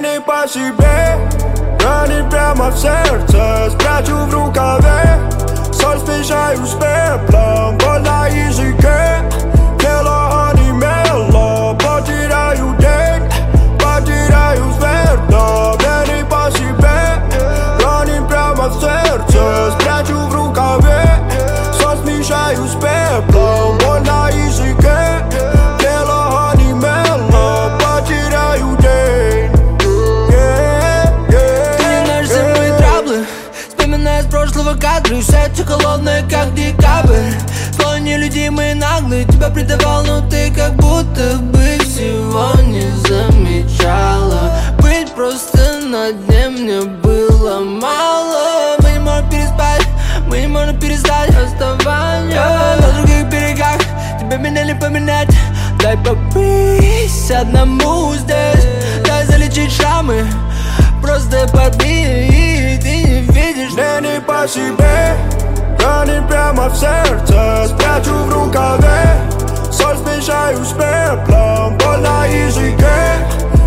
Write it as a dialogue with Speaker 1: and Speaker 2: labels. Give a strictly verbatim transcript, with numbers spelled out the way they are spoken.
Speaker 1: Мне не по себе, ранит прямо в сердце, спрячу в рукаве. Соль смешаю с пеплом, боль на языке. Тело онемело, потеряю день, потеряю взгляд. Мне не по себе, ранит прямо в сердце, спрячу в рукаве. Соль смешаю с пеплом, боль на языке. Тело онемело, потеряю день.
Speaker 2: Ты не знаешь все мои траблы, вспоминая с прошлого кадры. Сердце холодное, как декабрь. Словно нелюдимый наглый, тебя предавал, но ты как будто бы всего не замечала. Быть просто на дне мне было мало. Мы не можем переспать, мы не можем перестать расставание. На других берегах тебе меня не поменять. Дай побыть одному здесь, дай залечить шрамы. Просто подбей, и ты не видишь.
Speaker 1: Мне не по себе, ранит прямо в сердце, спрячу в рукаве. Соль смешаю с пеплом, боль на языке.